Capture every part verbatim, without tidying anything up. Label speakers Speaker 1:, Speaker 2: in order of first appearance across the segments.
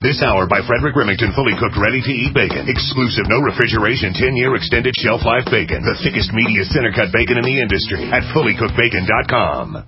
Speaker 1: This hour by Frederick Remington, fully cooked, ready-to-eat bacon. Exclusive, no refrigeration, ten-year extended shelf life bacon. The thickest, meatiest, center-cut bacon in the industry at fully cooked bacon dot com.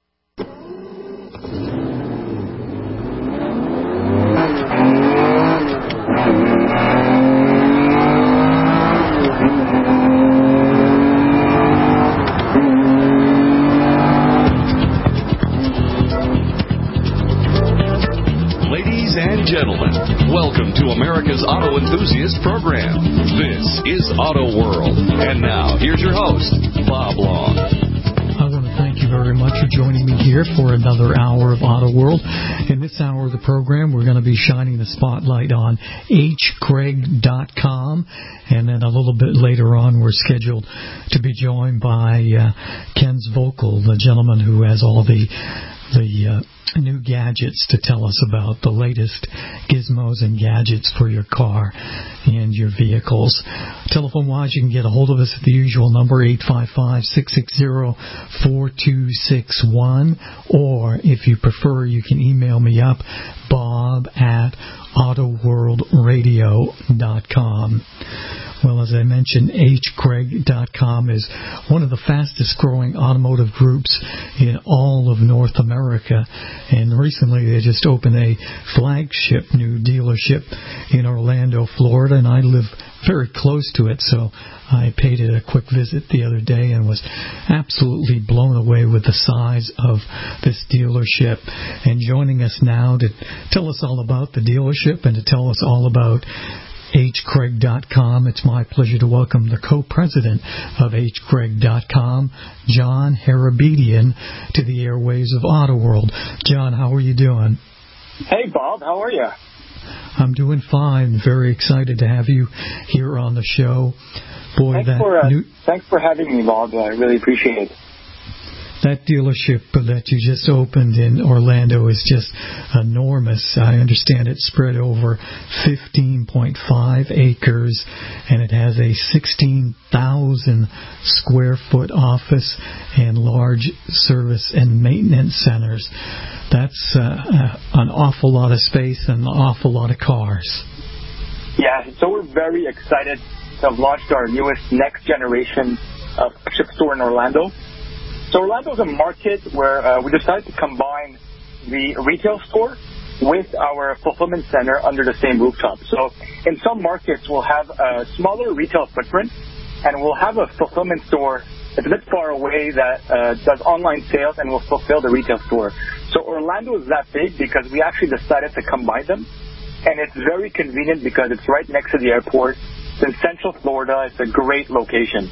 Speaker 2: Gentlemen, welcome to America's Auto Enthusiast Program. This is Auto World. And now, here's your host, Bob Long.
Speaker 3: I want to thank you very much for joining me here for another hour of Auto World. In this hour of the program, we're going to be shining the spotlight on H Craig dot com. And then a little bit later on, we're scheduled to be joined by uh, Ken's Vocal, the gentleman who has all the the uh, new gadgets to tell us about the latest gizmos and gadgets for your car and your vehicles. Telephone-wise, you can get a hold of us at the usual number, eight five five, six six zero, four two six one, or if you prefer, you can email me up, bob at auto world radio dot com. Well, as I mentioned, H Craig dot com is one of the fastest growing automotive groups in all of North America. And recently they just opened a flagship new dealership in Orlando, Florida, and I live very close to it, so I paid it a quick visit the other day and was absolutely blown away with the size of this dealership. And joining us now to tell us all about the dealership and to tell us all about H Craig dot com, it's my pleasure to welcome the co-president of H Craig dot com, John Harabedian, to the airwaves of Auto World. John, how are you doing?
Speaker 4: Hey, Bob. How are you?
Speaker 3: I'm doing fine. Very excited to have you here on the show. Boy,
Speaker 4: thanks
Speaker 3: that
Speaker 4: for uh,
Speaker 3: new...
Speaker 4: thanks for having me, Bob. I really appreciate it.
Speaker 3: That dealership that you just opened in Orlando is just enormous. I understand it's spread over fifteen point five acres, and it has a sixteen thousand square foot office and large service and maintenance centers. That's uh, an awful lot of space and an awful lot of cars.
Speaker 4: Yeah, so we're very excited to have launched our newest next generation uh, flagship store in Orlando. So Orlando is a market where uh, we decided to combine the retail store with our fulfillment center under the same rooftop. So in some markets, we'll have a smaller retail footprint, and we'll have a fulfillment store that's a bit far away that uh, does online sales and will fulfill the retail store. So Orlando is that big because we actually decided to combine them, and it's very convenient because it's right next to the airport. It's in Central Florida. It's a great location.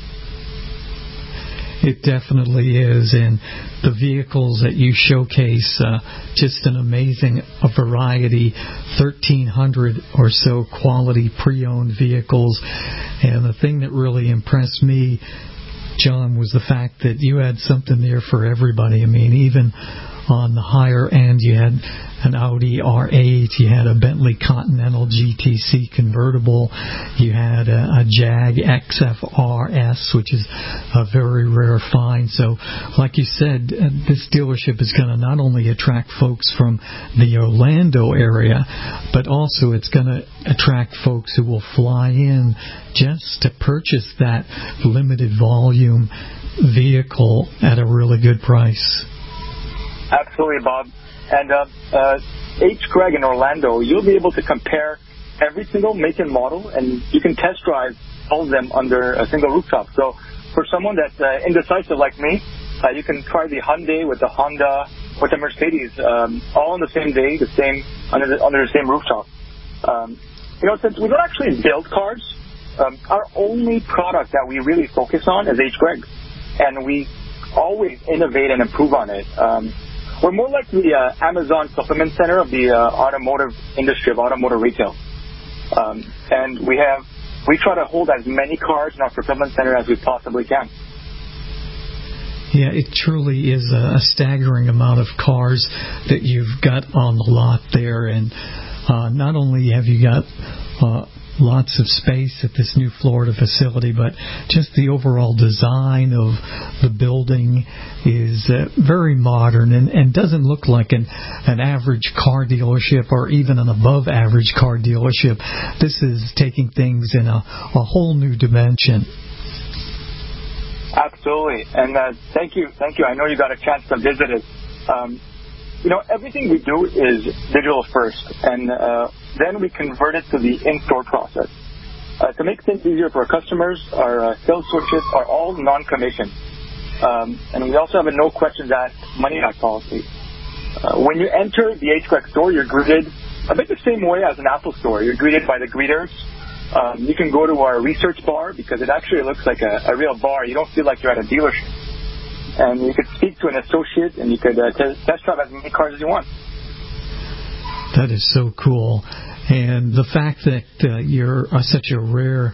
Speaker 3: It definitely is, and the vehicles that you showcase, uh, just an amazing variety, thirteen hundred or so quality pre-owned vehicles. And the thing that really impressed me, John, was the fact that you had something there for everybody. I mean, even on the higher end, you had an Audi R eight, you had a Bentley Continental G T C convertible, you had a, a Jag X F R S, which is a very rare find. So, like you said, this dealership is going to not only attract folks from the Orlando area, but also it's going to attract folks who will fly in just to purchase that limited volume vehicle at a really good price.
Speaker 4: Absolutely, Bob. And uh, uh, H. Craig in Orlando, you'll be able to compare every single make and model, and you can test drive all of them under a single rooftop. So for someone that's uh, indecisive like me, uh, you can try the Hyundai with the Honda, with the Mercedes, um, all on the same day, the same under the, under the same rooftop. Um, you know, since we don't actually build cars, um, our only product that we really focus on is H. Craig, and we always innovate and improve on it. Um, We're more like the uh, Amazon fulfillment center of the uh, automotive industry, of automotive retail. Um, and we have, we try to hold as many cars in our fulfillment center as we possibly can.
Speaker 3: Yeah, it truly is a staggering amount of cars that you've got on the lot there. And uh, not only have you got uh, lots of space at this new Florida facility, but just the overall design of the building is uh, very modern and, and doesn't look like an, an average car dealership or even an above average car dealership. This is taking things in a, a whole new dimension.
Speaker 4: Absolutely. And uh, thank you. Thank you. I know you got a chance to visit it. Um, you know, everything we do is digital first, and uh, then we convert it to the in-store process. Uh, to make things easier for our customers, our uh, sales associates are all non-commissioned. Um, and we also have a no questions asked money-back policy. Uh, when you enter the H C R E G store, you're greeted a bit the same way as an Apple store. You're greeted by the greeters. Um, you can go to our research bar because it actually looks like a, a real bar. You don't feel like you're at a dealership. And you could speak to an associate and you could uh, t- test drive as many cars as you want.
Speaker 3: That is so cool. And the fact that uh, you're uh, such a rare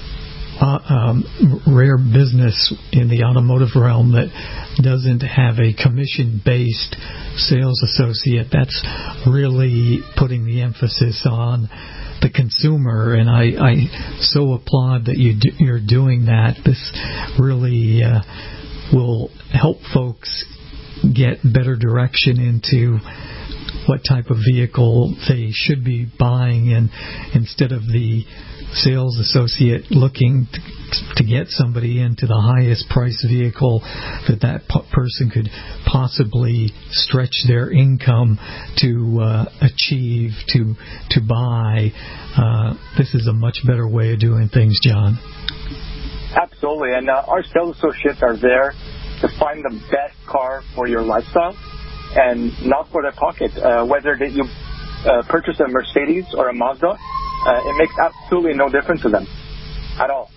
Speaker 3: uh, um, rare business in the automotive realm that doesn't have a commission-based sales associate, that's really putting the emphasis on the consumer, and I, I so applaud that you do, you're doing that. This really uh, will help folks get better direction into what type of vehicle they should be buying, and instead of the sales associate looking to, to get somebody into the highest price vehicle that that p- person could possibly stretch their income to uh, achieve, to to buy. Uh, this is a much better way of doing things, John.
Speaker 4: Absolutely, and uh, our sales associates are there to find the best car for your lifestyle and not for their pocket. Uh, whether that you uh, purchase a Mercedes or a Mazda, uh, it makes absolutely no difference to them at all.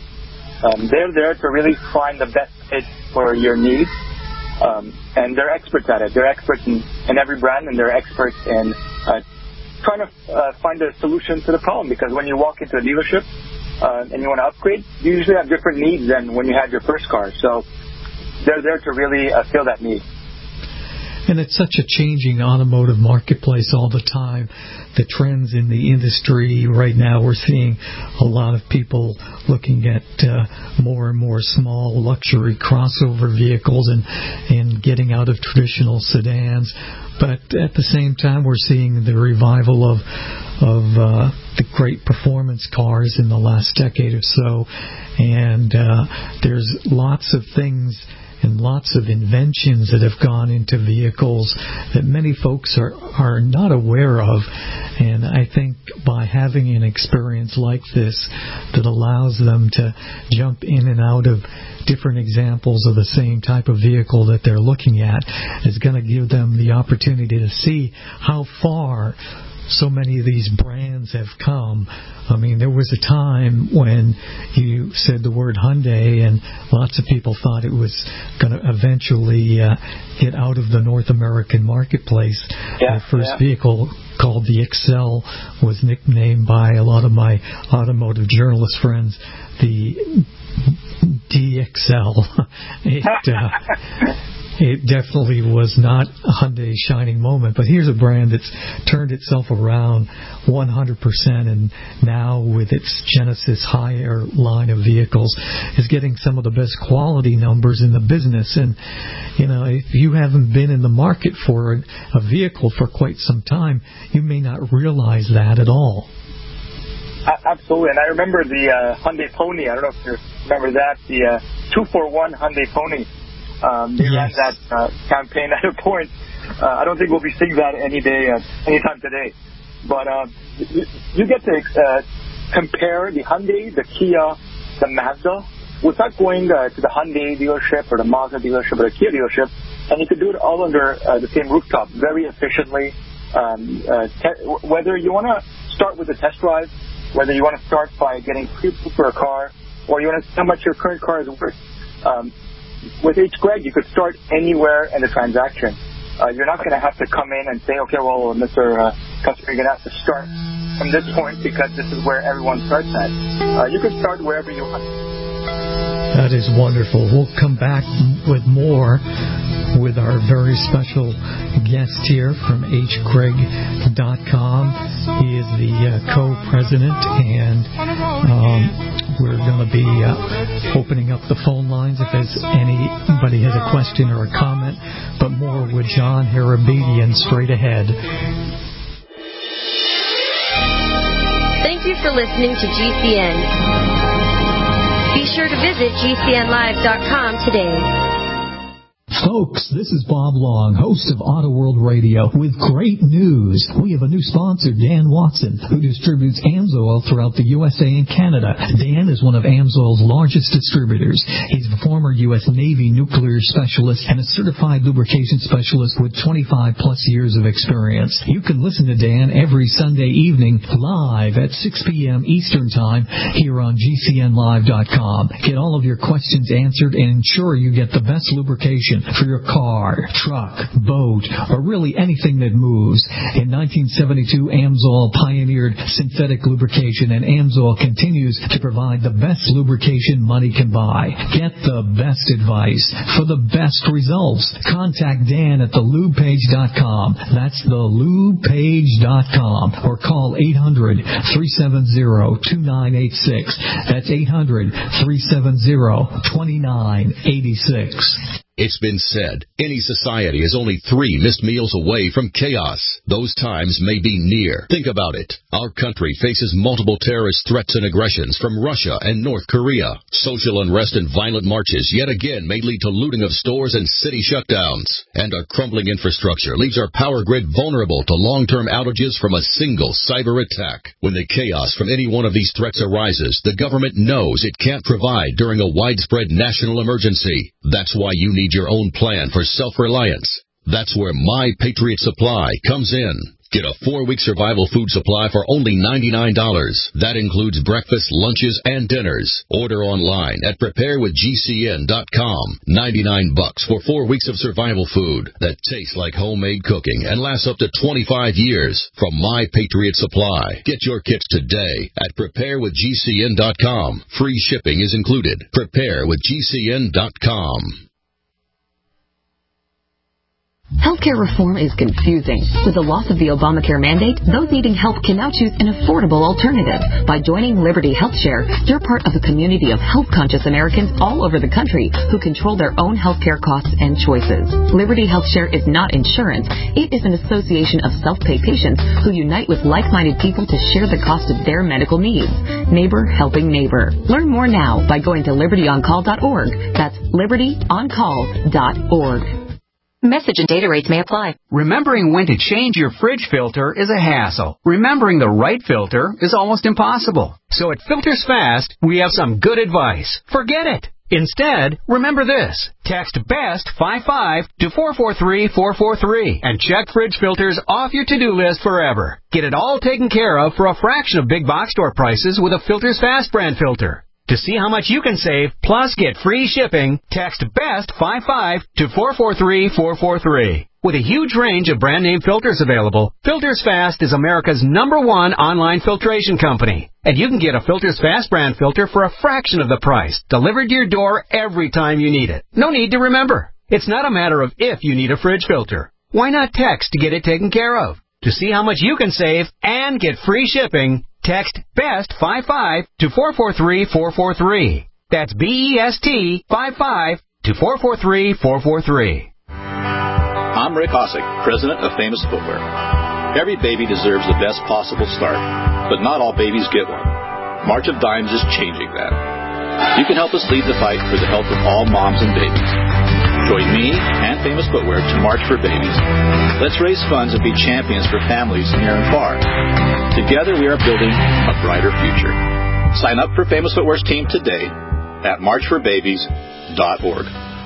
Speaker 4: Um, they're there to really find the best fit for your needs, um, and they're experts at it. They're experts in, in every brand, and they're experts in uh, trying to uh, find a solution to the problem, because when you walk into a dealership uh, and you want to upgrade, you usually have different needs than when you had your first car. So they're there to really uh, fill that need.
Speaker 3: And it's such a changing automotive marketplace all the time. The trends in the industry right now, we're seeing a lot of people looking at uh, more and more small luxury crossover vehicles and, and getting out of traditional sedans. But at the same time, we're seeing the revival of of uh, the great performance cars in the last decade or so. And uh, there's lots of things and lots of inventions that have gone into vehicles that many folks are, are not aware of. And I think by having an experience like this that allows them to jump in and out of different examples of the same type of vehicle that they're looking at is going to give them the opportunity to see how far so many of these brands have come. I mean, there was a time when you said the word Hyundai and lots of people thought it was going to eventually uh, get out of the North American marketplace.
Speaker 4: Yeah,
Speaker 3: the first
Speaker 4: yeah. vehicle
Speaker 3: called the Excel was nicknamed by a lot of my automotive journalist friends the D X L. It, uh, It definitely was not Hyundai's shining moment, but here's a brand that's turned itself around one hundred percent, and now with its Genesis higher line of vehicles is getting some of the best quality numbers in the business. And, you know, if you haven't been in the market for a, a vehicle for quite some time, you may not realize that at all.
Speaker 4: Absolutely, and I remember the uh, Hyundai Pony. I don't know if you remember that, the uh, two for one Hyundai Pony. Um, they
Speaker 3: yes.
Speaker 4: ran that uh, campaign at a point. Uh, I don't think we'll be seeing that any day, uh, anytime today. But uh, you, you get to uh, compare the Hyundai, the Kia, the Mazda, without going uh, to the Hyundai dealership or the Mazda dealership or the Kia dealership, and you could do it all under uh, the same rooftop very efficiently. Um, uh, te- whether you want to start with a test drive, whether you want to start by getting pre-approved for a car, or you want to see how much your current car is worth. Um, With H C R E G, you could start anywhere in the transaction. Uh, you're not going to have to come in and say, okay, well, Mister Uh, customer, you're going to have to start from this point because this is where everyone starts at. Uh, you could start wherever you want.
Speaker 3: That is wonderful. We'll come back with more with our very special guest here from H Craig dot com. He is the uh, co-president, and um, we're going to be uh, opening up the phone lines if there's anybody has a question or a comment, but more with John Harabedian straight ahead.
Speaker 5: Thank you for listening to G C N. Be sure to visit G C N live dot com today.
Speaker 3: Folks, this is Bob Long, host of Auto World Radio, with great news. We have a new sponsor, Dan Watson, who distributes AMSOIL throughout the U S A and Canada. Dan is one of AMSOIL's largest distributors. He's a former U S Navy nuclear specialist and a certified lubrication specialist with twenty-five plus years of experience. You can listen to Dan every Sunday evening live at six p.m. Eastern Time here on G C N live dot com. Get all of your questions answered and ensure you get the best lubrication for your car, truck, boat, or really anything that moves. In nineteen seventy-two, AMSOIL pioneered synthetic lubrication, and AMSOIL continues to provide the best lubrication money can buy. Get the best advice for the best results. Contact Dan at the lube page dot com. That's the lube page dot com. Or call eight hundred, three seven zero, two nine eight six. That's eight hundred, three seven zero, two nine eight six.
Speaker 2: It's been said, any society is only three missed meals away from chaos. Those times may be near. Think about it. Our country faces multiple terrorist threats and aggressions from Russia and North Korea. Social unrest and violent marches yet again may lead to looting of stores and city shutdowns. And our crumbling infrastructure leaves our power grid vulnerable to long-term outages from a single cyber attack. When the chaos from any one of these threats arises, the government knows it can't provide during a widespread national emergency. That's why you need your own plan for self-reliance. That's where My Patriot Supply comes in. Get a four-week survival food supply for only ninety-nine dollars. That includes breakfast, lunches, and dinners. Order online at prepare with G C N dot com. ninety-nine bucks for four weeks of survival food that tastes like homemade cooking and lasts up to twenty-five years from My Patriot Supply. Get your kits today at prepare with G C N dot com. Free shipping is included. prepare with G C N dot com.
Speaker 6: Healthcare reform is confusing. With the loss of the Obamacare mandate, those needing help can now choose an affordable alternative. By joining Liberty HealthShare, you're part of a community of health-conscious Americans all over the country who control their own healthcare costs and choices. Liberty HealthShare is not insurance. It is an association of self-pay patients who unite with like-minded people to share the cost of their medical needs. Neighbor helping neighbor. Learn more now by going to liberty on call dot org. That's liberty on call dot org.
Speaker 7: Message and data rates may apply.
Speaker 8: Remembering when to change your fridge filter is a hassle. Remembering the right filter is almost impossible. So at Filters Fast, we have some good advice. Forget it. Instead, remember this. Text BEST fifty-five to four four three four four three and check fridge filters off your to-do list forever. Get it all taken care of for a fraction of big box store prices with a Filters Fast brand filter. To see how much you can save, plus get free shipping, text BEST fifty-five to four four three four four three. With a huge range of brand name filters available, Filters Fast is America's number one online filtration company. And you can get a Filters Fast brand filter for a fraction of the price, delivered to your door every time you need it. No need to remember. It's not a matter of if you need a fridge filter. Why not text to get it taken care of? To see how much you can save and get free shipping, text BEST fifty-five to four four three four four three. That's B E S T fifty-five to four four three four four three.
Speaker 9: I'm Rick Osick, president of Famous Footwear. Every baby deserves the best possible start, but not all babies get one. March of Dimes is changing that. You can help us lead the fight for the health of all moms and babies. Join me and Famous Footwear to March for Babies. Let's raise funds and be champions for families near and far. Together we are building a brighter future. Sign up for Famous Footwear's team today at march for babies dot org.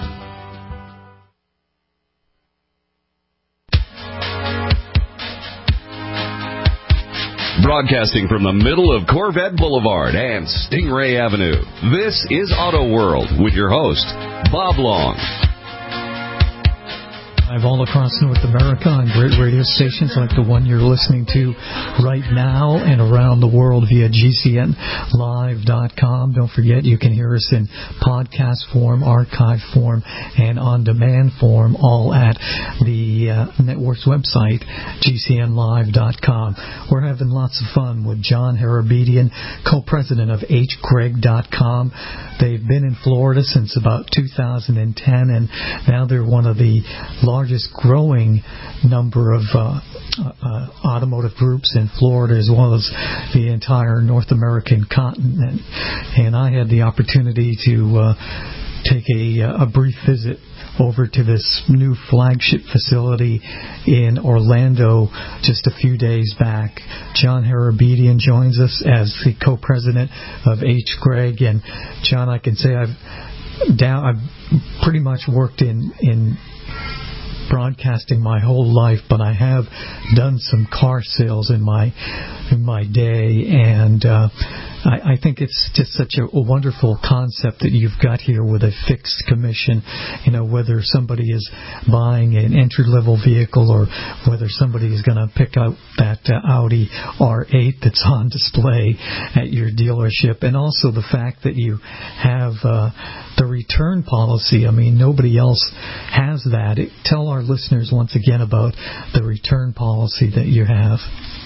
Speaker 2: Broadcasting from the middle of Corvette Boulevard and Stingray Avenue, this is Auto World with your host, Bob Long.
Speaker 3: live all across North America on great radio stations like the one you're listening to right now and around the world via G C N live dot com. Don't forget you can hear us in podcast form, archive form, and on-demand form, all at the uh, network's website, G C N live dot com. We're having lots of fun with John Harabedian, co-president of H Gregg dot com. They've been in Florida since about two thousand ten, and now they're one of the largest growing number of uh, uh, automotive groups in Florida, as well as the entire North American continent. And I had the opportunity to uh, take a, a brief visit over to this new flagship facility in Orlando just a few days back. John Harabedian joins us as the co-president of H Gregg, and John, I can say I've down I've pretty much worked in in broadcasting my whole life, but I have done some car sales in my in my day, and uh, I, I think it's just such a, a wonderful concept that you've got here with a fixed commission. You know, whether somebody is buying an entry-level vehicle or whether somebody is going to pick out that uh, Audi R eight that's on display at your dealership, and also the fact that you have uh, the return policy. I mean, nobody else has that. It, tell our listeners once again about the return policy that you have.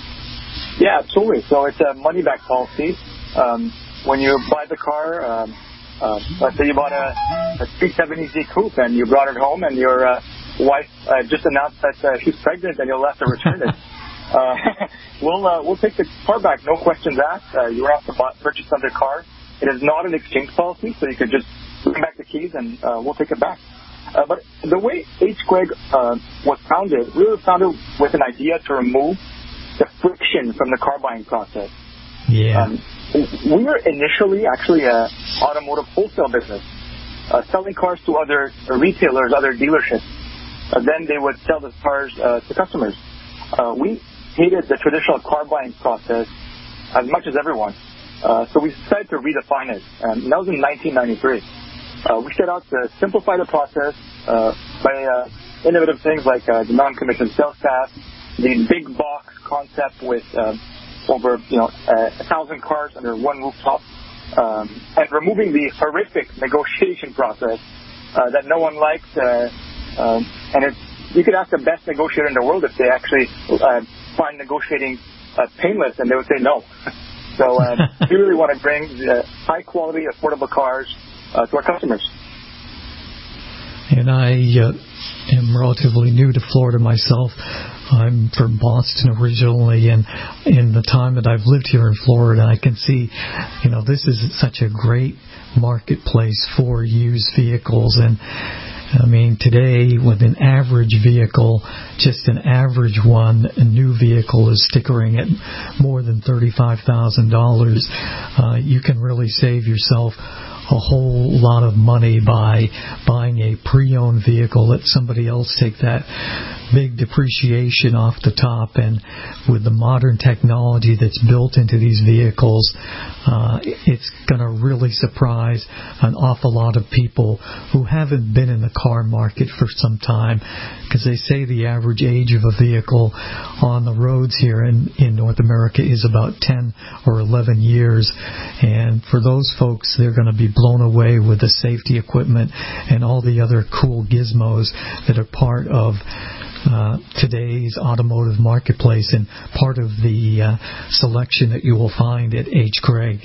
Speaker 4: Yeah, absolutely. So it's a money-back policy. Um, when you buy the car, um, uh, let's say you bought a, a three seventy Z Coupe and you brought it home, and your uh, wife uh, just announced that uh, she's pregnant and you'll have to return it. Uh, we'll uh, we'll take the car back, no questions asked. Uh, you won't have to buy, purchase another car. It is not an exchange policy, so you could just bring back the keys and uh, we'll take it back. Uh, but the way H Gregg uh, was founded, really was founded with an idea to remove the friction from the car buying process.
Speaker 3: Yeah.
Speaker 4: Um, we were initially actually an automotive wholesale business, uh, selling cars to other retailers, other dealerships. Uh, then they would sell the cars uh, to customers. Uh, we hated the traditional car buying process as much as everyone. Uh, so we decided to redefine it. And that was in nineteen ninety-three. Uh, we set out to simplify the process uh, by uh, innovative things like uh, the non-commissioned sales tax, the big box concept with uh, over you know a thousand cars under one rooftop, um, and removing the horrific negotiation process uh, that no one likes. Uh, um, and it's, you could ask the best negotiator in the world if they actually uh, find negotiating uh, painless, and they would say no. So uh, we really want to bring uh, high-quality, affordable cars uh, to our customers.
Speaker 3: And I uh, am relatively new to Florida myself. I'm from Boston originally, and in the time that I've lived here in Florida, I can see, you know, this is such a great marketplace for used vehicles. And I mean, today with an average vehicle, just an average one, a new vehicle is stickering at more than thirty-five thousand dollars. Uh, you can really save yourself a whole lot of money by buying a pre-owned vehicle. Let somebody else take that big depreciation off the top, and with the modern technology that's built into these vehicles, uh, it's going to really surprise an awful lot of people who haven't been in the car market for some time, because they say the average age of a vehicle on the roads here in, in North America is about ten or eleven years, and for those folks, they're going to be blown away with the safety equipment and all the other cool gizmos that are part of Uh, today's automotive marketplace and part of the uh, selection that you will find at H Gregg.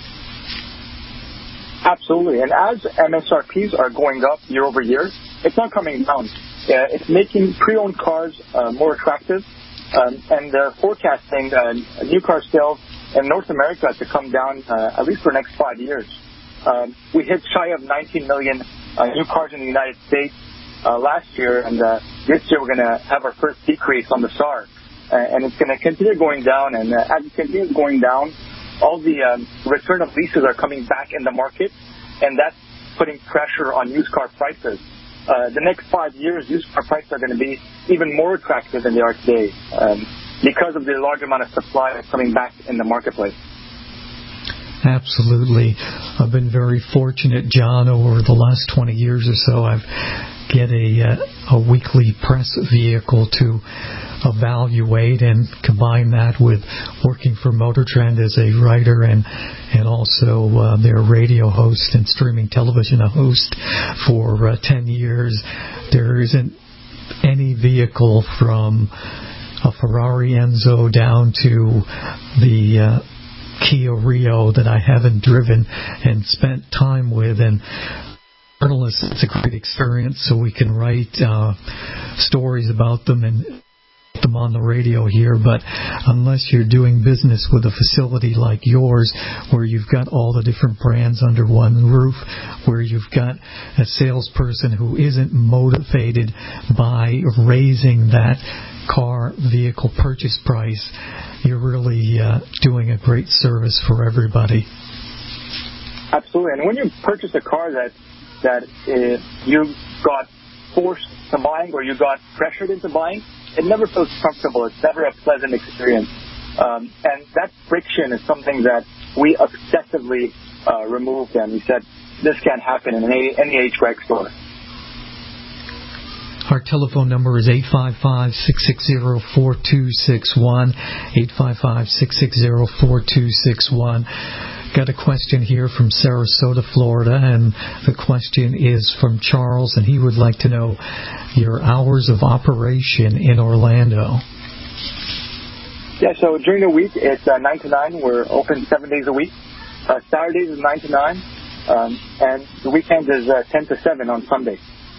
Speaker 4: Absolutely. And as M S R Ps are going up year over year, it's not coming down. Uh, it's making pre-owned cars uh, more attractive, um, and they're forecasting uh, new car sales in North America to come down uh, at least for the next five years. Um, we hit shy of nineteen million uh, new cars in the United States Uh, last year, and uh, this year we're going to have our first decrease on the S A R, uh, and it's going to continue going down, and uh, as it continues going down, all the um, return of leases are coming back in the market, and that's putting pressure on used car prices. Uh, the next five years, used car prices are going to be even more attractive than they are today um, because of the large amount of supply that's coming back in the marketplace.
Speaker 3: Absolutely. I've been very fortunate, John, over the last twenty years or so. I've get a, uh, a weekly press vehicle to evaluate and combine that with working for Motor Trend as a writer and and also uh, their radio host and streaming television host for uh, ten years. There isn't any vehicle from a Ferrari Enzo down to the uh, Kia Rio that I haven't driven and spent time with. And journalists, it's a great experience, so we can write uh, stories about them and put them on the radio here. But unless you're doing business with a facility like yours, where you've got all the different brands under one roof, where you've got a salesperson who isn't motivated by raising that car vehicle purchase price, you're really uh, doing a great service for everybody.
Speaker 4: Absolutely. And when you purchase a car that that uh, you got forced to buying or you got pressured into buying, it never feels comfortable. It's never a pleasant experience. Um, and that friction is something that we obsessively uh, removed, and we said this can't happen in any, any H G R E G store.
Speaker 3: Our telephone number is eight five five, six six zero, four two six one, eight five five, six six zero, four two six one. Got a question here from Sarasota, Florida, and the question is from Charles, and he would like to know your hours of operation in Orlando.
Speaker 4: Yeah, so during the week, it's uh, nine to nine. We're open seven days a week. Uh, Saturdays is nine to nine, um, and the weekends is uh, ten to seven on Sunday.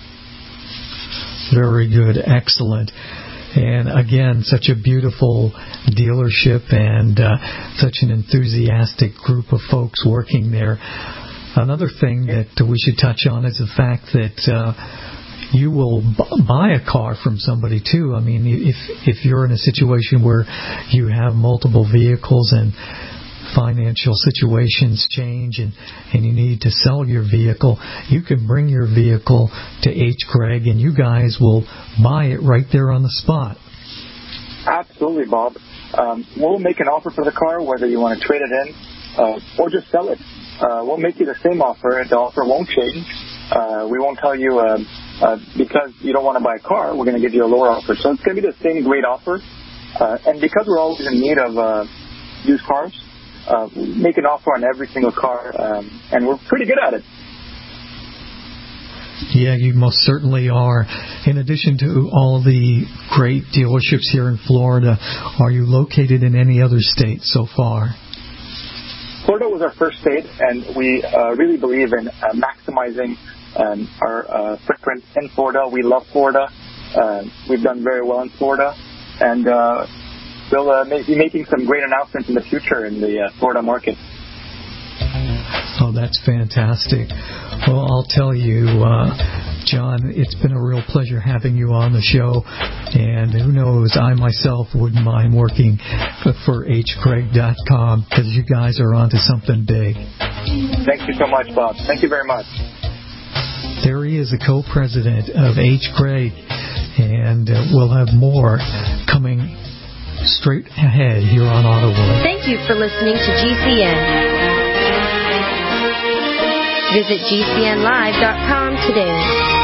Speaker 3: Very good. Excellent. And again, such a beautiful dealership and uh, such an enthusiastic group of folks working there. Another thing that we should touch on is the fact that uh, you will b- buy a car from somebody too. I mean, if if you're in a situation where you have multiple vehicles and financial situations change and, and you need to sell your vehicle, you can bring your vehicle to H G R E G and you guys will buy it right there on the spot.
Speaker 4: Absolutely, Bob. Um, we'll make an offer for the car, whether you want to trade it in uh, or just sell it. Uh, we'll make you the same offer, and the offer won't change. Uh, we won't tell you uh, uh, because you don't want to buy a car, we're going to give you a lower offer. So it's going to be the same great offer. Uh, and because we're always in need of uh, used cars, Uh, make an offer on every single car, um, and we're pretty good at it.
Speaker 3: Yeah, you most certainly are. In addition to all the great dealerships here in Florida, are you located in any other state so far?
Speaker 4: Florida was our first state, and we uh, really believe in uh, maximizing um, our uh, footprint in Florida. We love Florida. Uh, we've done very well in Florida, and uh, we'll uh, be making some great announcements in the future in the uh, Florida market.
Speaker 3: Oh, that's fantastic. Well, I'll tell you, uh, John, it's been a real pleasure having you on the show. And who knows, I myself wouldn't mind working for H Craig dot com because you guys are onto something big.
Speaker 4: Thank you so much, Bob. Thank you very much.
Speaker 3: There he is, a co-president of H Craig, and uh, we'll have more coming straight ahead here on Auto World.
Speaker 5: Thank you for listening to G C N. Visit G C N live dot com today.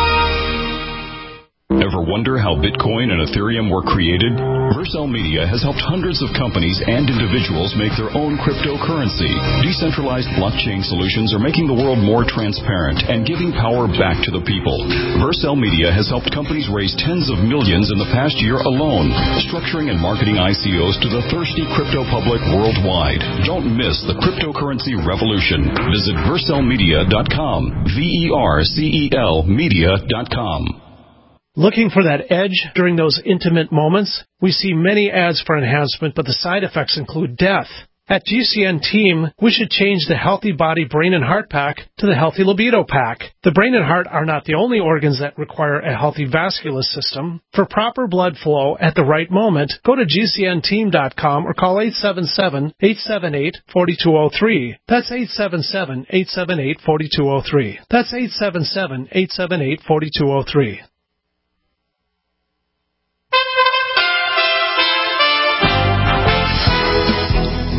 Speaker 2: Ever wonder how Bitcoin and Ethereum were created? Vercel Media has helped hundreds of companies and individuals make their own cryptocurrency. Decentralized blockchain solutions are making the world more transparent and giving power back to the people. Vercel Media has helped companies raise tens of millions in the past year alone, structuring and marketing I C Os to the thirsty crypto public worldwide. Don't miss the cryptocurrency revolution. Visit Vercel Media dot com. V E R C E L Media dot com.
Speaker 10: Looking for that edge during those intimate moments? We see many ads for enhancement, but the side effects include death. At G C N Team, we should change the Healthy Body Brain and Heart Pack to the Healthy Libido Pack. The brain and heart are not the only organs that require a healthy vascular system. For proper blood flow at the right moment, go to G C N team dot com or call eight seven seven, eight seven eight, four two zero three. That's eight seven seven, eight seven eight, four two zero three. That's eight seven seven, eight seven eight, four two zero three.
Speaker 1: For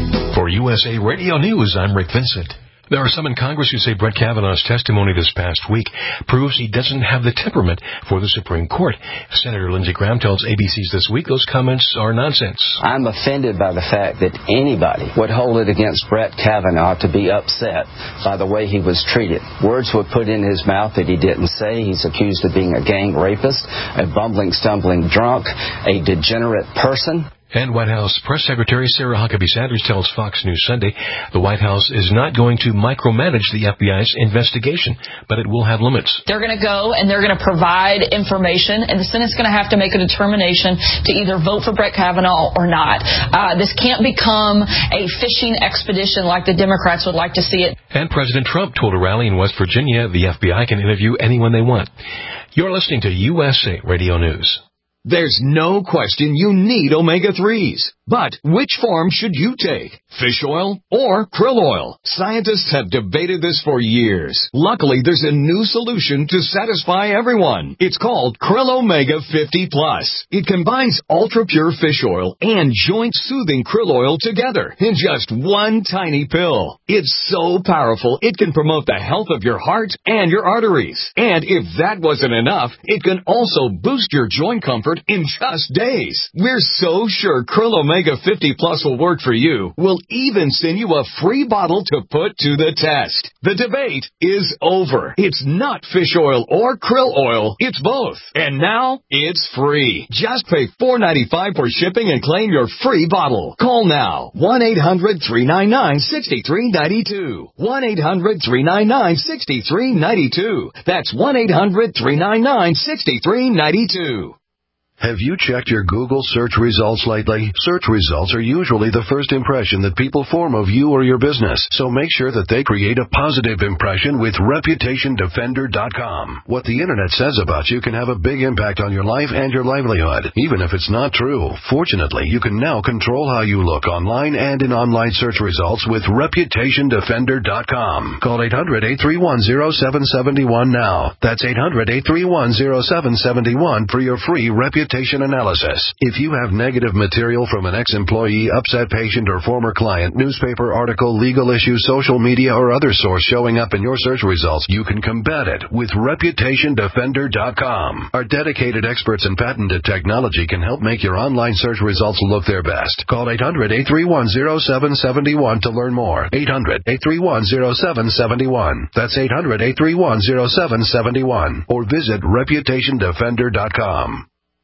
Speaker 11: For U S A Radio News, I'm Rick Vincent. There are some in Congress who say Brett Kavanaugh's testimony this past week proves he doesn't have the temperament for the Supreme Court. Senator Lindsey Graham tells A B C's This Week those comments are nonsense.
Speaker 12: I'm offended by the fact that anybody would hold it against Brett Kavanaugh to be upset by the way he was treated. Words were put in his mouth that he didn't say. He's accused of being a gang rapist, a bumbling, stumbling drunk, a degenerate person.
Speaker 11: And White House Press Secretary Sarah Huckabee Sanders tells Fox News Sunday the White House is not going to micromanage the F B I's investigation, but it will have limits.
Speaker 13: They're going to go and they're going to provide information, and the Senate's going to have to make a determination to either vote for Brett Kavanaugh or not. Uh, this can't become a fishing expedition like the Democrats would like to see it.
Speaker 11: And President Trump told a rally in West Virginia the F B I can interview anyone they want. You're listening to U S A Radio News.
Speaker 14: There's no question you need omega threes. But which form should you take? Fish oil or krill oil? Scientists have debated this for years. Luckily, there's a new solution to satisfy everyone. It's called Krill Omega fifty plus. It combines ultra-pure fish oil and joint-soothing krill oil together in just one tiny pill. It's so powerful, it can promote the health of your heart and your arteries. And if that wasn't enough, it can also boost your joint comfort in just days. We're so sure Krill Omega fifty plus will work for you. We'll even send you a free bottle to put to the test. The debate is over. It's not fish oil or krill oil. It's both. And now it's free. Just pay four dollars and ninety-five cents for shipping and claim your free bottle. Call now. one eight hundred three nine nine six three nine two. one eight hundred three nine nine six three nine two. That's one eight hundred three nine nine six three nine two.
Speaker 15: Have you checked your Google search results lately? Search results are usually the first impression that people form of you or your business, so make sure that they create a positive impression with reputation defender dot com. What the internet says about you can have a big impact on your life and your livelihood, even if it's not true. Fortunately, you can now control how you look online and in online search results with reputation defender dot com. Call eight hundred eight three one zero seven seven one now. That's eight hundred eight three one zero seven seven one for your free reputation analysis. If you have negative material from an ex-employee, upset patient, or former client, newspaper article, legal issue, social media, or other source showing up in your search results, you can combat it with reputation defender dot com. Our dedicated experts in patented technology can help make your online search results look their best. Call eight hundred eight three one zero seven seven one to learn more. eight hundred eight three one zero seven seven one. That's eight hundred eight three one zero seven seven one. Or visit reputation defender dot com.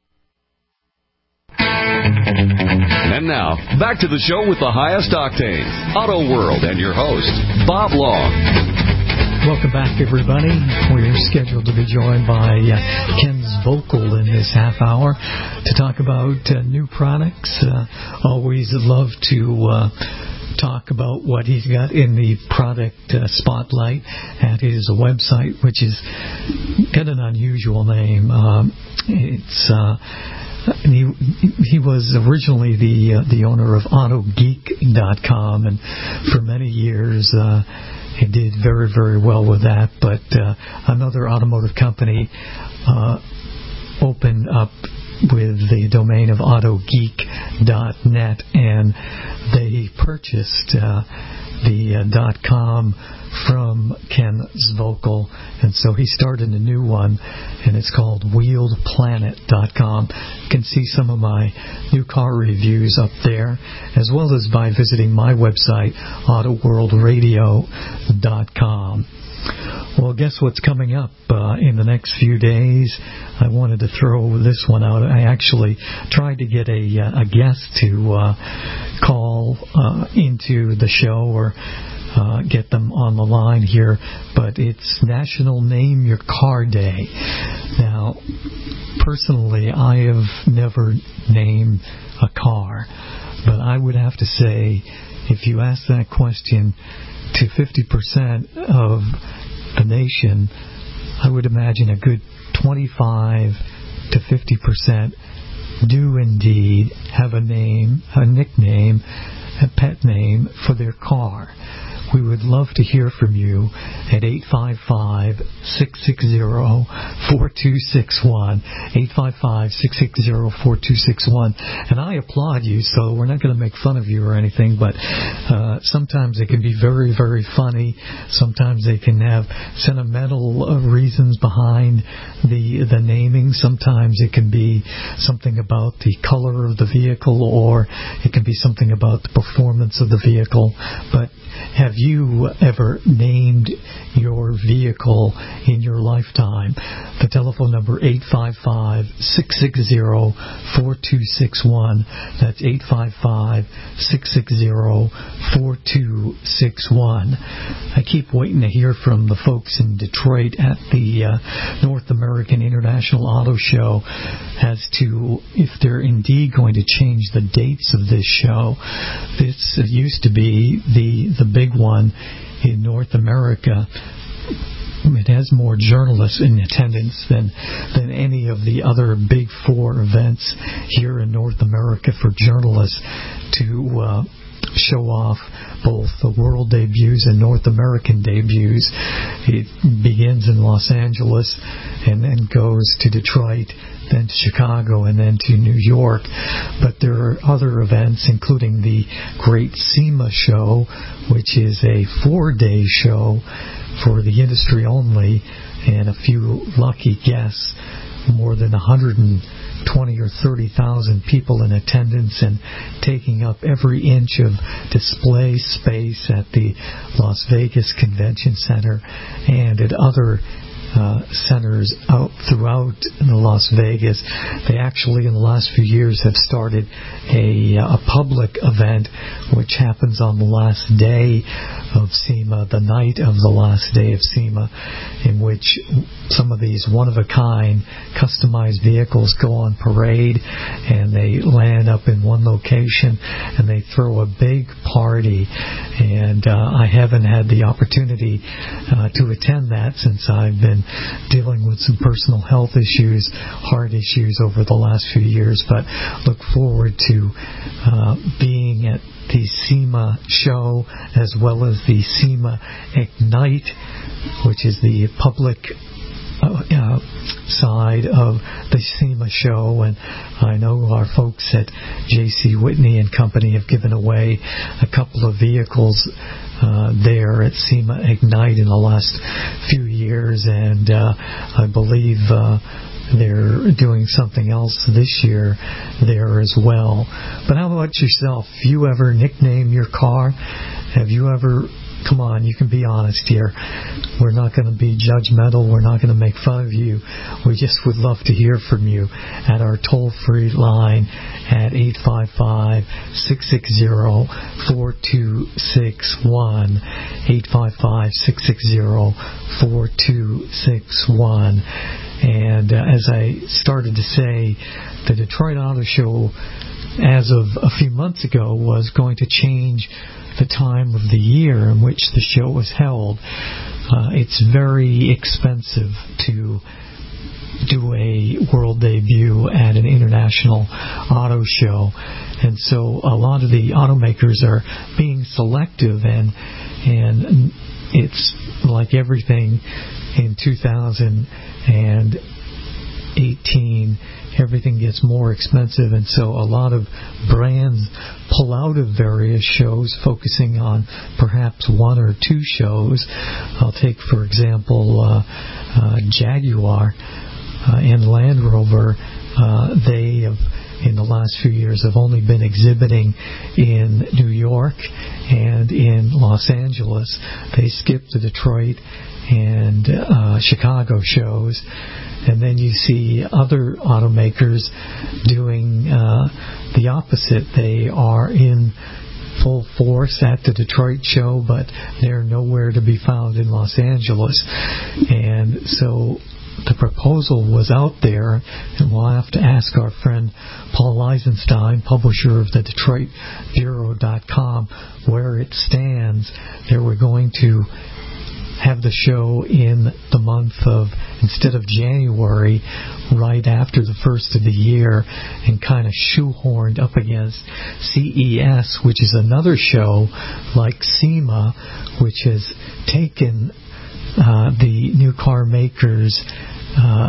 Speaker 2: And now, back to the show with the highest octane, Auto World, and your host, Bob Long.
Speaker 3: Welcome back, everybody. We're scheduled to be joined by uh, Ken Zvokel in this half hour to talk about uh, new products. Uh, always love to uh, talk about what he's got in the product uh, spotlight at his website, which is got an unusual name. Um, it's... Uh, He he was originally the uh, the owner of Auto Geek dot com, and for many years uh, he did very very well with that. But uh, another automotive company uh, opened up with the domain of Auto Geek dot net, and they purchased uh, the uh, .com from Ken Zvokel, and so he started a new one, and it's called Wheeled Planet dot com. You can see some of my new car reviews up there, as well as by visiting my website, Auto World Radio dot com. Well, guess what's coming up uh, in the next few days? I wanted to throw this one out. I actually tried to get a, uh, a guest to uh, call uh, into the show or Uh, get them on the line here, but it's National Name Your Car Day. Now, personally, I have never named a car, but I would have to say, if you ask that question to fifty percent of the nation, I would imagine a good twenty-five to fifty percent do indeed have a name, a nickname pet name for their car. We would love to hear from you at eight five five, six six zero, four two six one, eight five five, six six zero, four two six one. And I applaud you, so we're not going to make fun of you or anything, but uh, sometimes it can be very, very funny. Sometimes they can have sentimental uh, reasons behind the the naming. Sometimes it can be something about the color of the vehicle, or it can be something about the performance of the vehicle. But have you ever named your vehicle in your lifetime? The telephone number eight five five, six six zero, four two six one. That's eight five five, six six zero, four two six one. I keep waiting to hear from the folks in Detroit at the uh, North American International Auto Show as to if they're indeed going to change the dates of this show. This used to be the the big one in North America. It has more journalists in attendance than than any of the other big four events here in North America for journalists to uh, show off both the world debuts and North American debuts. It begins in Los Angeles and then goes to Detroit, then to Chicago, and then to New York. But there are other events, including the Great SEMA Show, which is a four-day show for the industry only, and a few lucky guests, more than one hundred twenty or thirty thousand people in attendance and taking up every inch of display space at the Las Vegas Convention Center and at other Uh, centers out throughout Las Vegas. They actually, in the last few years, have started a, a public event which happens on the last day of SEMA, the night of the last day of SEMA, in which some of these one-of-a-kind customized vehicles go on parade, and they land up in one location, and they throw a big party. And uh, I haven't had the opportunity uh, to attend that since I've been dealing with some personal health issues, heart issues over the last few years, but look forward to uh, being at the SEMA show as well as the SEMA Ignite, which is the public uh, uh, side of the SEMA show. And I know our folks at J C Whitney and Company have given away a couple of vehicles Uh, there at SEMA Ignite in the last few years, and uh, I believe uh, they're doing something else this year there as well. But how about yourself? Have you ever nicknamed your car? Have you ever... Come on, you can be honest here. We're not going to be judgmental. We're not going to make fun of you. We just would love to hear from you at our toll-free line at eight five five, six six zero, four two six one, eight five five, six six zero, four two six one. And uh, as I started to say, the Detroit Auto Show, as of a few months ago, was going to change the time of the year in which the show was held. Uh, it's very expensive to do a world debut at an international auto show, and so a lot of the automakers are being selective, and and it's like everything in two thousand eighteen, everything gets more expensive, and so a lot of brands pull out of various shows, focusing on perhaps one or two shows. I'll take, for example, uh, uh, Jaguar uh, and Land Rover. Uh, they have, in the last few years, have only been exhibiting in New York and in Los Angeles. They skipped the Detroit and uh, Chicago shows. And then you see other automakers doing uh, the opposite. They are in full force at the Detroit show, but they're nowhere to be found in Los Angeles. And so the proposal was out there, and we'll have to ask our friend Paul Eisenstein, publisher of the Detroit Bureau dot com, where it stands. They were going to have the show in the month of, instead of January, right after the first of the year, and kind of shoehorned up against C E S, which is another show like SEMA, which has taken uh, the new car makers' uh,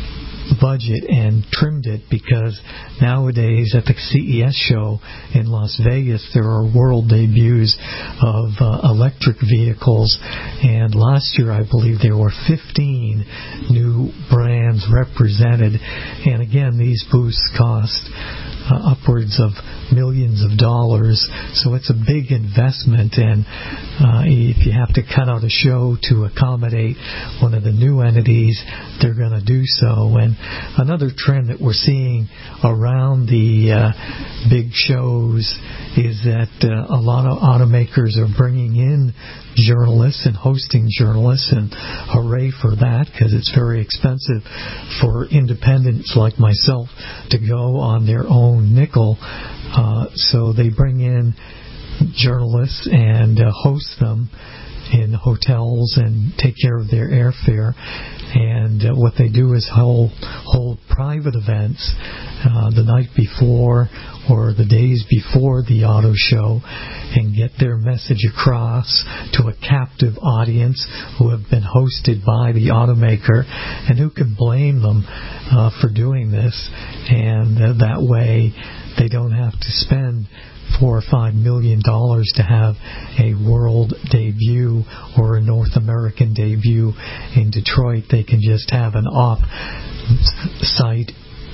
Speaker 3: budget and trimmed it, because nowadays at the C E S show in Las Vegas there are world debuts of uh, electric vehicles, and last year I believe there were fifteen new brands represented, and again these booths cost uh, upwards of millions of dollars, so it's a big investment, and uh, if you have to cut out a show to accommodate one of the new entities, they're going to do so. And another trend that we're seeing around the uh, big shows is that uh, a lot of automakers are bringing in journalists and hosting journalists, and hooray for that, because it's very expensive for independents like myself to go on their own nickel. Uh, so they bring in journalists and uh, host them in hotels and take care of their airfare. And uh, what they do is hold, hold private events uh, the night before or the days before the auto show, and get their message across to a captive audience who have been hosted by the automaker, and who can blame them uh, for doing this. And uh, that way they don't have to spend four or five million dollars to have a world debut or a North American debut in Detroit. They can just have an off-site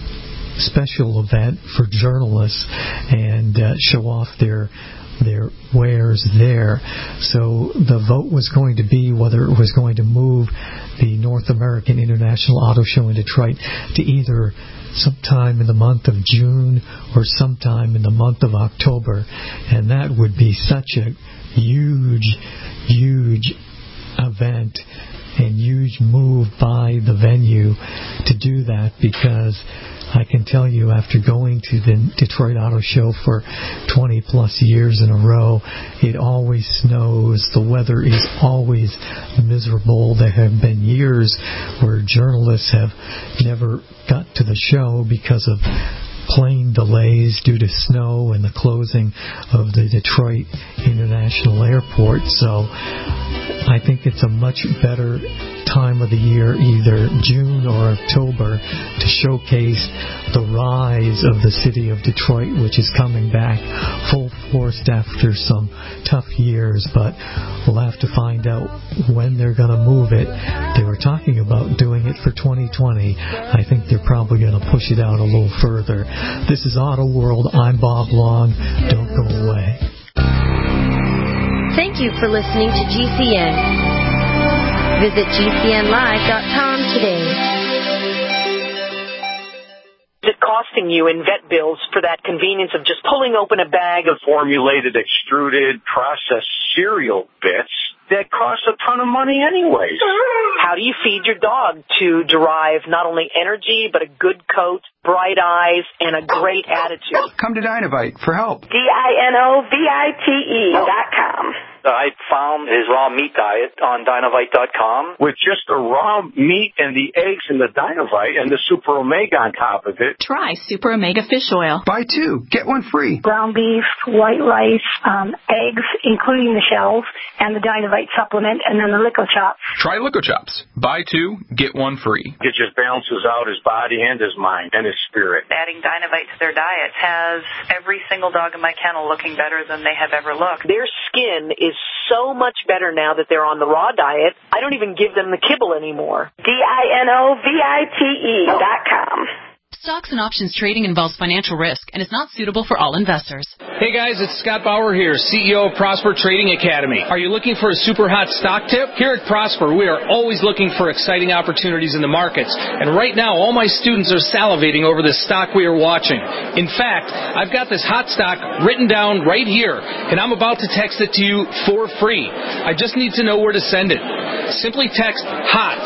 Speaker 3: special event for journalists and uh, show off their their wares there. So the vote was going to be whether it was going to move the North American International Auto Show in Detroit to either sometime in the month of June or sometime in the month of October, and that would be such a huge, huge event and huge move by the venue to do that, because I can tell you, after going to the Detroit Auto Show for twenty plus years in a row, it always snows. The weather is always miserable. There have been years where journalists have never got to the show because of plane delays due to snow and the closing of the Detroit International Airport. So I think it's a much better time of the year, either June or October, to showcase the rise of the city of Detroit, which is coming back full force after some tough years. But we'll have to find out when they're going to move it. They were talking about doing it for twenty twenty. I think they're probably going to push it out a little further. This is Auto World. I'm Bob Long. Don't go away.
Speaker 5: Thank you for listening to G C N. Visit G C N live dot com today.
Speaker 16: Is it costing you in vet bills for that convenience of just pulling open a bag of formulated, extruded, processed cereal bits that cost a ton of money anyways? How do you feed your dog to derive not only energy, but a good coat, bright eyes, and a great attitude?
Speaker 17: Come to Dinovite for help.
Speaker 18: D I N O V I T E dot com.
Speaker 19: I found his raw meat diet on Dinovite dot com.
Speaker 20: With just the raw meat and the eggs and the Dinovite and the Super Omega on top of it.
Speaker 7: Try Super Omega Fish Oil.
Speaker 17: Buy two, get one free.
Speaker 18: Ground beef, white rice, um, eggs, including the shells, and the Dinovite supplement, and then the Lico Chops.
Speaker 21: Try Lico Chops. Buy two, get one free.
Speaker 20: It just balances out his body and his mind and his spirit.
Speaker 22: Adding Dinovite to their diet has every single dog in my kennel looking better than they have ever looked.
Speaker 16: Their skin is so much better now that they're on the raw diet. I don't even give them the kibble anymore.
Speaker 18: D I N O V I T E dot com.
Speaker 7: Stocks and options trading involves financial risk and is not suitable for all investors.
Speaker 23: Hey guys, it's Scott Bauer here, C E O of Prosper Trading Academy. Are you looking for a super hot stock tip? Here at Prosper, we are always looking for exciting opportunities in the markets. And right now, all my students are salivating over the stock we are watching. In fact, I've got this hot stock written down right here, and I'm about to text it to you for free. I just need to know where to send it. Simply text HOT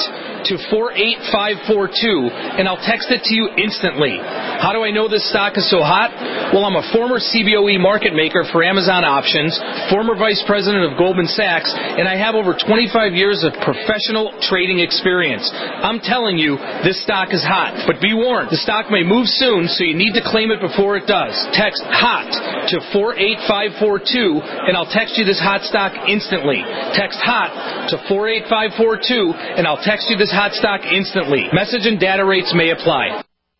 Speaker 23: to four eight five four two, and I'll text it to you instantly. How do I know this stock is so hot? Well, I'm a former C B O E market maker for Amazon Options, former vice president of Goldman Sachs, and I have over twenty-five years of professional trading experience. I'm telling you, this stock is hot. But be warned, the stock may move soon, so you need to claim it before it does. Text HOT to four eight five four two, and I'll text you this hot stock instantly. Text HOT to four eight five four two, and I'll text you this hot stock instantly. Message and data rates may apply.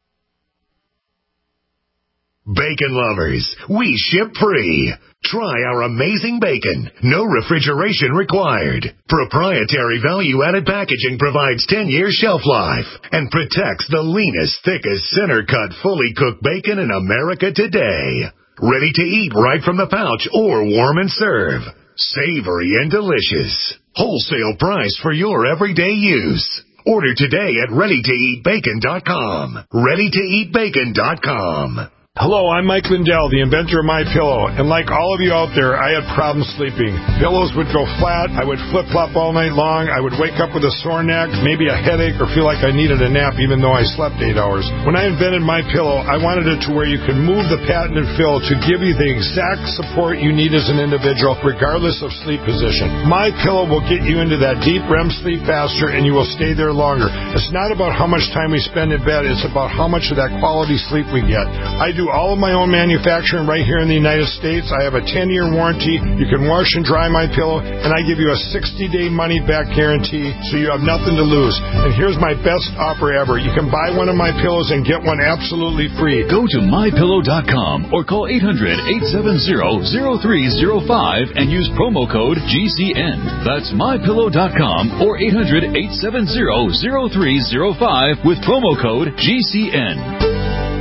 Speaker 1: Bacon lovers, we ship free. Try our amazing bacon. No refrigeration required. Proprietary value-added packaging provides ten years shelf life and protects the leanest, thickest, center-cut, fully cooked bacon in America today. Ready to eat right from the pouch or warm and serve. Savory and delicious. Wholesale price for your everyday use. Order today at ready to eat bacon dot com. ready to eat bacon dot com.
Speaker 6: Hello, I'm Mike Lindell, the inventor of MyPillow, and like all of you out there, I had problems sleeping. Pillows would go flat, I would flip-flop all night long, I would wake up with a sore neck, maybe a headache, or feel like I needed a nap even though I slept eight hours. When I invented MyPillow, I wanted it to where you could move the patented fill to give you the exact support you need as an individual, regardless of sleep position. MyPillow will get you into that deep R E M sleep faster, and you will stay there longer. It's not about how much time we spend in bed, it's about how much of that quality sleep we get. I do all of my own manufacturing right here in the United States. I have a ten-year warranty. You can wash and dry my pillow, and I give you a sixty-day money-back guarantee, so you have nothing to lose. And here's my best offer ever. You can buy one of my pillows and get one absolutely free.
Speaker 8: Go to my pillow dot com or call eight hundred, eight seven zero, zero three zero five and use promo code G C N. That's my pillow dot com or eight hundred, eight seven zero, zero three zero five with promo code G C N.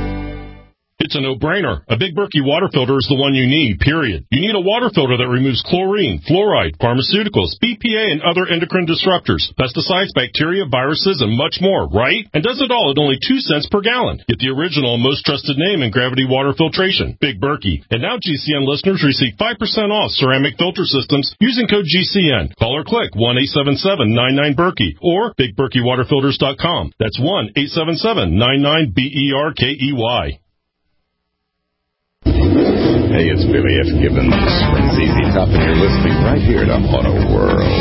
Speaker 9: It's a no-brainer. A Big Berkey water filter is the one you need, period. You need a water filter that removes chlorine, fluoride, pharmaceuticals, B P A, and other endocrine disruptors, pesticides, bacteria, viruses, and much more, right? And does it all at only two cents per gallon. Get the original and most trusted name in gravity water filtration, Big Berkey. And now G C N listeners receive five percent off ceramic filter systems using code G C N. Call or click one eight seven seven, nine nine, Berkey or big berkey water filters dot com. That's one eight seven seven, nine nine, B E R K E Y.
Speaker 24: Hey, it's Billy F. Gibbons from Z Z Top, and you're listening right here to Auto World.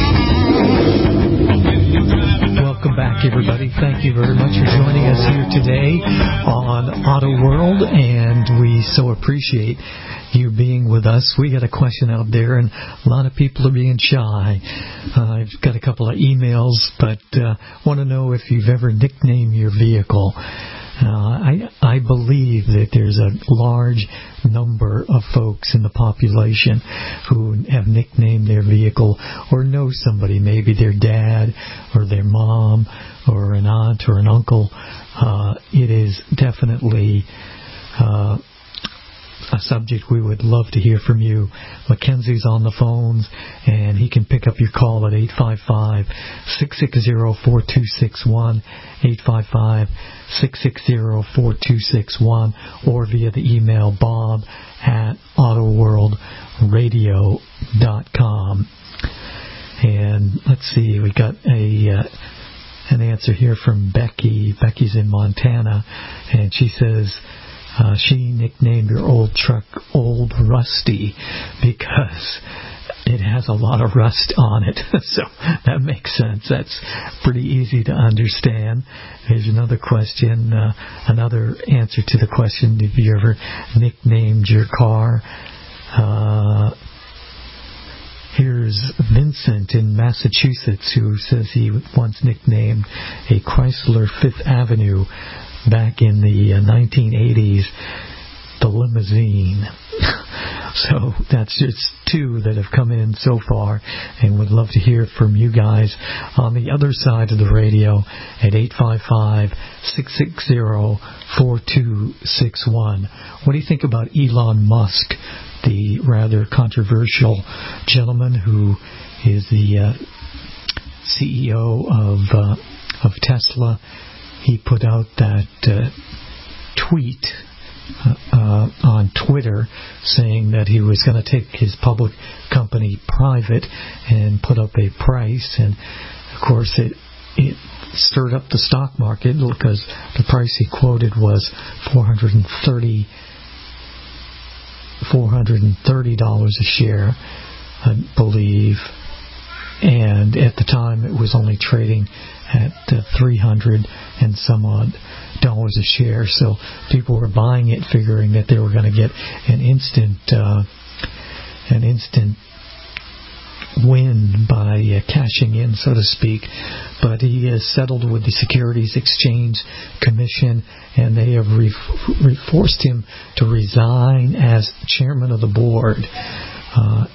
Speaker 3: Welcome back, everybody. Thank you very much for joining us here today on Auto World, and we so appreciate you being with us. We got a question out there, and a lot of people are being shy. Uh, I've got a couple of emails, but uh, want to know if you've ever nicknamed your vehicle. Uh, I I believe that there's a large number of folks in the population who have nicknamed their vehicle or know somebody, maybe their dad or their mom or an aunt or an uncle. Uh, it is definitely uh, a subject we would love to hear from you. Mackenzie's on the phones, and he can pick up your call at eight five five, six six zero, four two six one, eight five five, six six zero, four two six one, or via the email bob at auto world radio dot com. And let's see, we got a uh, an answer here from Becky. Becky's in Montana, and she says, Uh, she nicknamed her old truck Old Rusty because it has a lot of rust on it. So that makes sense. That's pretty easy to understand. Here's another question, uh, another answer to the question, have you ever nicknamed your car? Uh, here's Vincent in Massachusetts who says he once nicknamed a Chrysler Fifth Avenue back in the uh, nineteen eighties, the limousine. So that's just two that have come in so far, and would love to hear from you guys on the other side of the radio at eight five five, six six zero, four two six one. What do you think about Elon Musk, the rather controversial gentleman who is the uh, C E O of uh, of Tesla? He put out that uh, tweet uh, uh, on Twitter saying that he was going to take his public company private and put up a price. And, of course, it, it stirred up the stock market because the price he quoted was four hundred thirty dollars a share, I believe. And at the time, it was only trading at uh, three hundred and some odd dollars a share. So people were buying it, figuring that they were going to get an instant, uh, an instant win by uh, cashing in, so to speak. But he has settled with the Securities Exchange Commission, and they have re- re- forced him to resign as chairman of the board. Uh,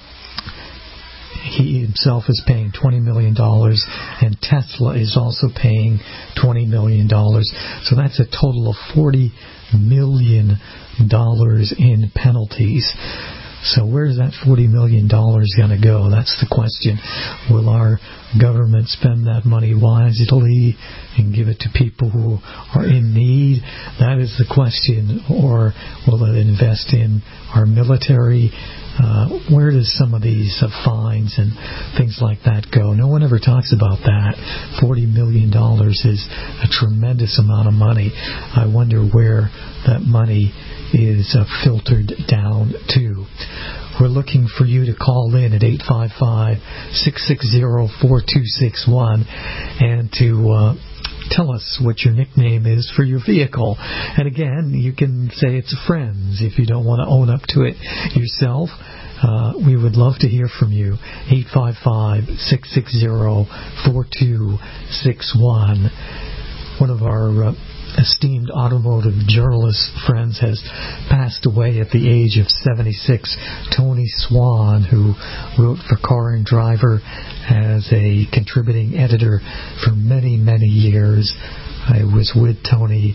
Speaker 3: He himself is paying twenty million dollars, and Tesla is also paying twenty million dollars. So that's a total of forty million dollars in penalties. So where's that forty million dollars going to go? That's the question. Will our government spend that money wisely and give it to people who are in need? That is the question. Or will it invest in our military? Uh, where does some of these uh, fines and things like that go? No one ever talks about that. forty million dollars is a tremendous amount of money. I wonder where that money is uh, filtered down to. We're looking for you to call in at eight five five, six six zero, four two six one and to uh, tell us what your nickname is for your vehicle. And again, you can say it's a friend's if you don't want to own up to it yourself. Uh, we would love to hear from you. eight five five, six six zero, four two six one. One of our uh, esteemed automotive journalist friends has passed away at the age of seventy-six. Tony Swan, who wrote for Car and Driver as a contributing editor for many, many years. I was with Tony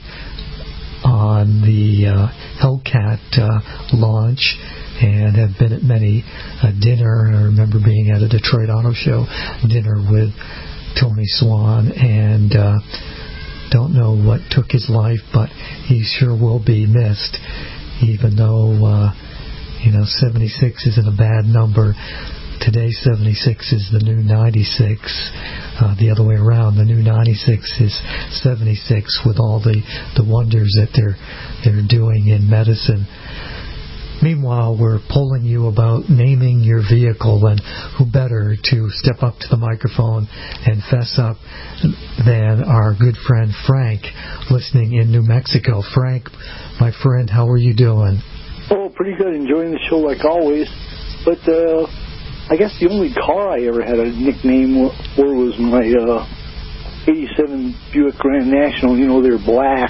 Speaker 3: on the uh, Hellcat uh, launch and have been at many uh, dinner. I remember being at a Detroit Auto Show dinner with Tony Swan, and uh, don't know what took his life, but he sure will be missed, even though uh, you know seventy-six isn't a bad number. Today seventy-six is the new ninety-six. Uh, the other way around, the new ninety-six is seventy-six, with all the, the wonders that they're they're doing in medicine. Meanwhile, we're polling you about naming your vehicle, and who better to step up to the microphone and fess up than our good friend Frank, listening in New Mexico. Frank, my friend, how are you doing?
Speaker 4: Oh, pretty good. Enjoying the show like always. But uh, I guess the only car I ever had a nickname for was my uh, eighty-seven Buick Grand National. You know, they're black.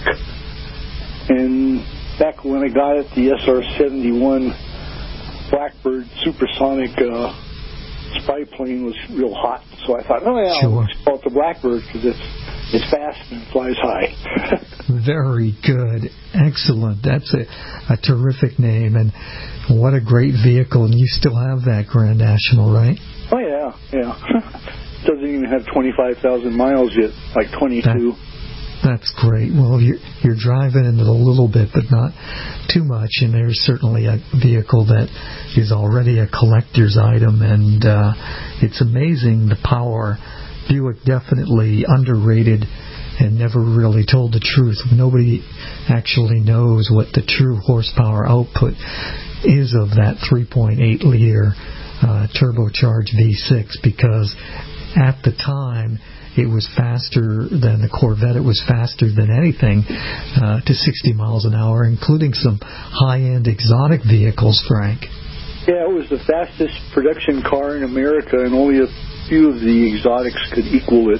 Speaker 4: And back when I got it, the S R seventy-one Blackbird supersonic uh, spy plane was real hot. So I thought, oh, yeah,
Speaker 3: sure.
Speaker 4: I'll call it the Blackbird because it's, it's fast and it flies high.
Speaker 3: Very good. Excellent. That's a, a terrific name. And what a great vehicle. And you still have that Grand National, right?
Speaker 4: Oh, yeah, yeah. Doesn't even have twenty-five thousand miles yet, like twenty-two.
Speaker 3: That- That's great. Well, you're, you're driving in it a little bit, but not too much. And there's certainly a vehicle that is already a collector's item, and uh, it's amazing the power. Buick definitely underrated and never really told the truth. Nobody actually knows what the true horsepower output is of that three point eight liter uh, turbocharged V six, because at the time it was faster than the Corvette. It was faster than anything uh, to sixty miles an hour, including some high-end exotic vehicles, Frank.
Speaker 4: Yeah, it was the fastest production car in America, and only a few of the exotics could equal it.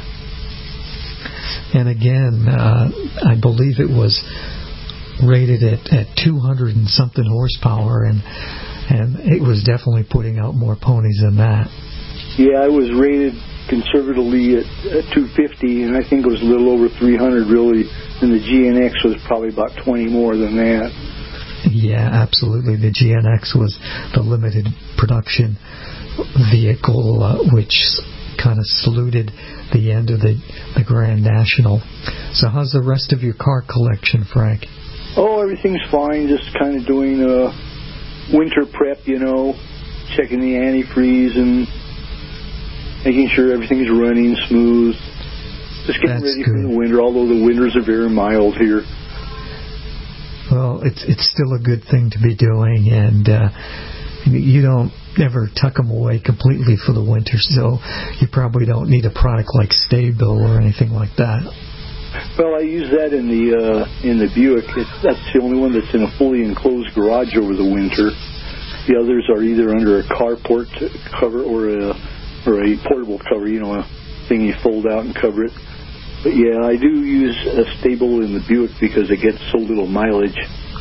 Speaker 3: And again, uh, I believe it was rated at, at two hundred and something horsepower, and and it was definitely putting out more ponies than that.
Speaker 4: Yeah, it was rated conservatively at, at two fifty, and I think it was a little over three hundred really, and the G N X was probably about twenty more than that.
Speaker 3: Yeah, absolutely. The G N X was the limited production vehicle, uh, which kind of saluted the end of the, the Grand National. So how's the rest of your car collection, Frank?
Speaker 4: Oh, everything's fine, just kind of doing a winter prep, you know, checking the antifreeze and making sure everything's running smooth. Just getting
Speaker 3: That's
Speaker 4: ready
Speaker 3: good.
Speaker 4: for the winter, although the winters are very mild here.
Speaker 3: Well, it's it's still a good thing to be doing, and uh, you don't ever tuck them away completely for the winter, so you probably don't need a product like Sta-Bil or anything like that.
Speaker 4: Well, I use that in the uh, in the Buick. It's, that's the only one that's in a fully enclosed garage over the winter. The others are either under a carport cover or a or a portable cover, you know, a thing you fold out and cover it. But yeah, I do use a Sta-Bil in the Buick because it gets so little mileage.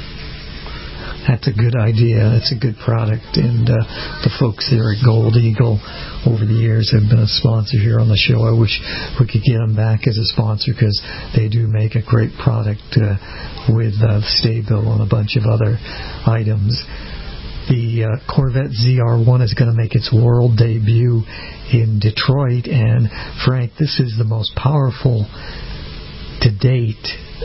Speaker 3: That's a good idea. It's a good product, and uh, the folks there at Gold Eagle over the years have been a sponsor here on the show. I wish we could get them back as a sponsor because they do make a great product uh, with uh, Sta-Bil and a bunch of other items. The uh, Corvette Z R one is going to make its world debut in Detroit, and Frank, this is the most powerful to date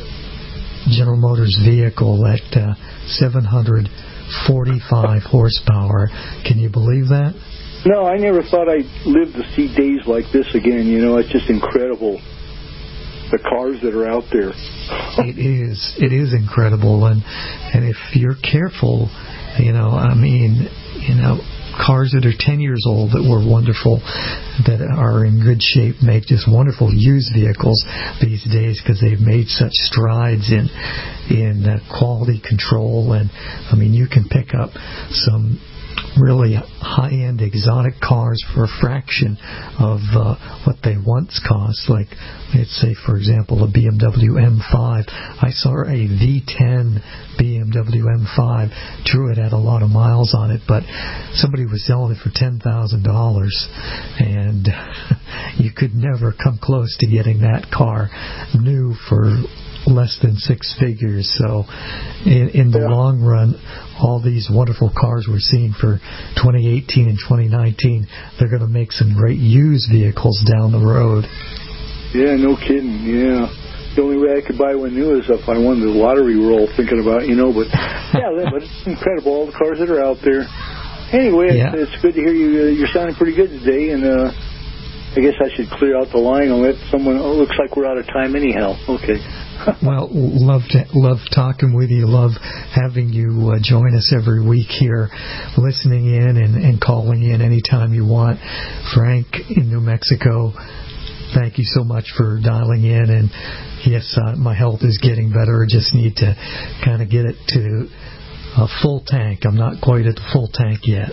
Speaker 3: General Motors vehicle at uh, seven hundred forty-five horsepower. Can you believe that?
Speaker 4: No, I never thought I'd live to see days like this again. You know, it's just incredible, the cars that are out there.
Speaker 3: It is. It is incredible, and and if you're careful, you know, I mean, you know, cars that are ten years old that were wonderful, that are in good shape, make just wonderful used vehicles these days because they've made such strides in in uh, quality control. And I mean, you can pick up some really high-end exotic cars for a fraction of uh, what they once cost. Like, let's say, for example, a B M W M five. I saw a V ten B M W M five. True, it had a lot of miles on it, but somebody was selling it for ten thousand dollars, and you could never come close to getting that car new for less than six figures. So in, in the yeah. long run, all these wonderful cars we're seeing for twenty eighteen and twenty nineteen, they're going to make some great used vehicles down the road.
Speaker 4: Yeah, no kidding. Yeah. The only way I could buy one new is if I won the lottery roll, thinking about, you know, but yeah, but it's incredible, all the cars that are out there. Anyway, yeah. it's, it's good to hear you. Uh, you're sounding pretty good today, and uh, I guess I should clear out the line and let someone, oh, looks like we're out of time anyhow. Okay.
Speaker 3: Well, love to, love talking with you. Love having you uh, join us every week here, listening in and, and calling in anytime you want. Frank in New Mexico, thank you so much for dialing in. And yes, uh, my health is getting better. I just need to kind of get it to a full tank. I'm not quite at the full tank yet.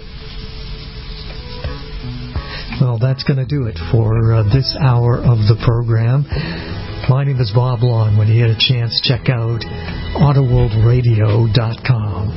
Speaker 3: Well, that's going to do it for uh, this hour of the program. My name is Bob Long. When you get a chance, check out auto world radio dot com.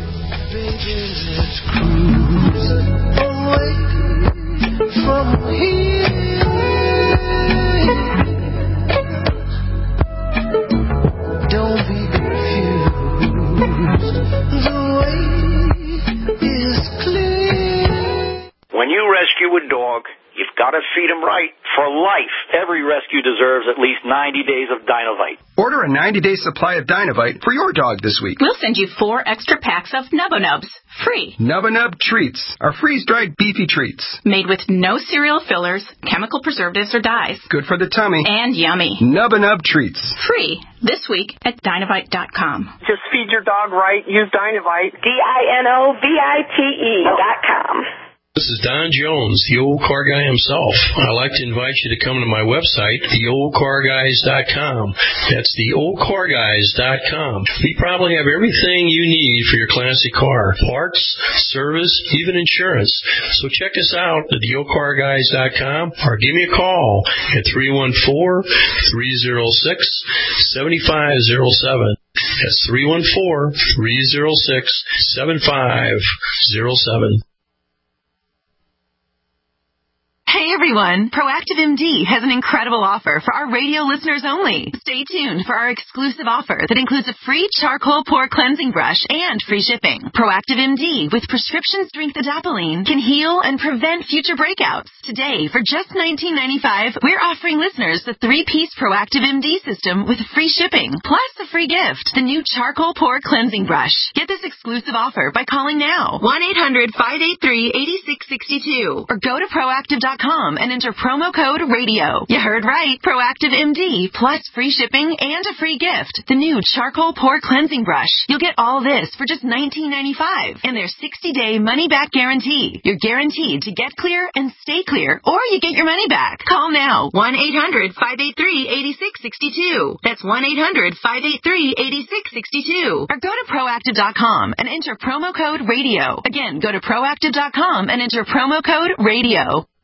Speaker 10: Don't be confused. The way is clear.
Speaker 19: When you rescue a dog, you've got to feed him right for life. Every rescue deserves at least ninety days of Dynovite.
Speaker 17: Order a ninety-day supply of Dynovite for your dog this week.
Speaker 7: We'll send you four extra packs of Nubba Nubs, free.
Speaker 17: Nubba Nub Treats are freeze-dried beefy treats.
Speaker 7: Made with no cereal fillers, chemical preservatives, or dyes.
Speaker 17: Good for the tummy.
Speaker 7: And yummy.
Speaker 17: Nubba Nub Treats.
Speaker 7: Free this week at Dynovite dot com.
Speaker 11: Just feed your dog right. Use Dynovite.
Speaker 18: D I N O V I T E dot com.
Speaker 12: This is Don Jones, the old car guy himself. I'd like to invite you to come to my website, the old car guys dot com. That's the old car guys dot com. We probably have everything you need for your classic car. Parts, service, even insurance. So check us out at the old car guys dot com or give me a call at three one four, three oh six, seven five oh seven. That's three one four, three oh six, seven five oh seven.
Speaker 7: Hey everyone, Proactive M D has an incredible offer for our radio listeners only. Stay tuned for our exclusive offer that includes a free charcoal pore cleansing brush and free shipping. Proactive M D with prescription strength adapalene can heal and prevent future breakouts. Today, for just nineteen ninety-five dollars, we're offering listeners the three-piece Proactive M D system with free shipping, plus a free gift, the new charcoal pore cleansing brush. Get this exclusive offer by calling now, one eight hundred, five eight three, eight six six two, or go to proactive dot com com and enter promo code radio. You heard right. Proactive M D plus free shipping and a free gift. The new charcoal pore cleansing brush. You'll get all this for just nineteen ninety-five dollars and their sixty-day money-back guarantee. You're guaranteed to get clear and stay clear, or you get your money back. Call now. one eight hundred five eight three eight six six two. That's one eight hundred five eight three eight six six two. Or go to proactive dot com and enter promo code radio. Again, go to proactive dot com and enter promo code radio.